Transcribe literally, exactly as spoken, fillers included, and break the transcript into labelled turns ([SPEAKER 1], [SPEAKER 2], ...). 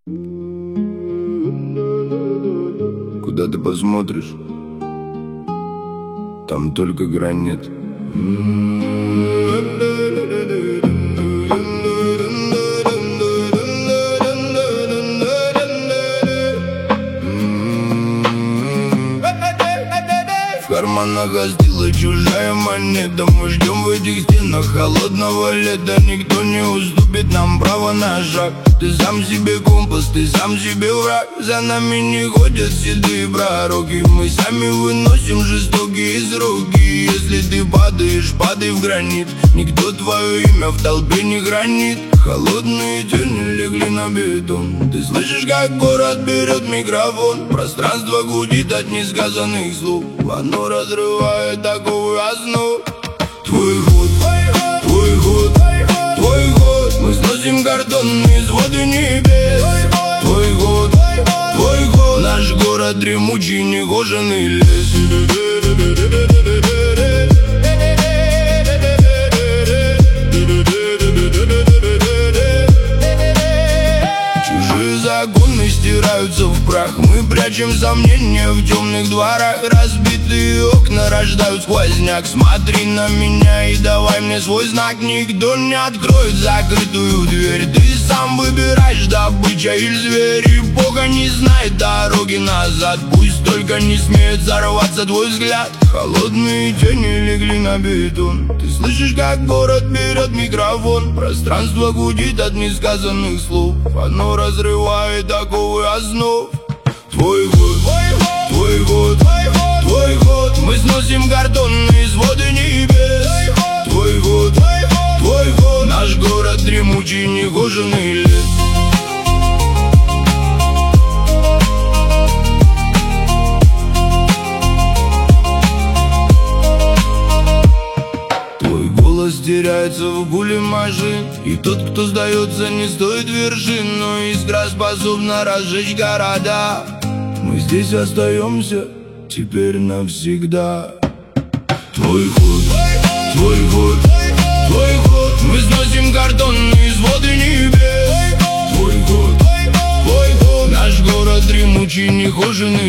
[SPEAKER 1] Куда ты посмотришь, там только грань нет. В карманах остыла чужая монета. Мы ждем в этих стенах холодного лета. Никто не уступит нам право на шаг. Ты сам себе компас, ты сам себе враг. За нами не ходят седые пророки. Мы сами выносим жестокие сроки. Если ты падаешь, падай в гранит. Никто твое имя в толпе не хранит. Холодные тени легли на бетон. Ты слышишь, как город берет микрофон. Пространство гудит от несказанных слов. Оно разрывает такую основу. Твой ход, твой ход, твой ход. Мы сносим картонные своды небес. Твой ход, твой ход. Наш город дремучий, негоженный лес. Законы стираются в прах. Мы прячем сомнения в темных дворах. Разбитые окна рождают сквозняк. Смотри на меня и давай мне свой знак. Никто не откроет закрытую дверь. Ты сам выбираешь, добыча или зверь. И Бога не знает дороги назад. Пусть только не смеет взорваться твой взгляд. Холодные тени легли на бетон. Ты слышишь, как город берет микрофон. Пространство гудит от несказанных слов. Оно разрывает такую основу. Твой год, твой год, твой год. Мы сносим картонные своды небес. Твой год, твой год. Наш город дремучий, негоженный лес. Теряется в гуле машин. И тот, кто сдается, не стоит вершин. Но искра способна разжечь города. Мы здесь остаемся теперь навсегда. Твой ход, твой ход, твой ход. Мы сносим картонные своды небес. Твой ход, твой ход. Наш город дремучий, нехоженный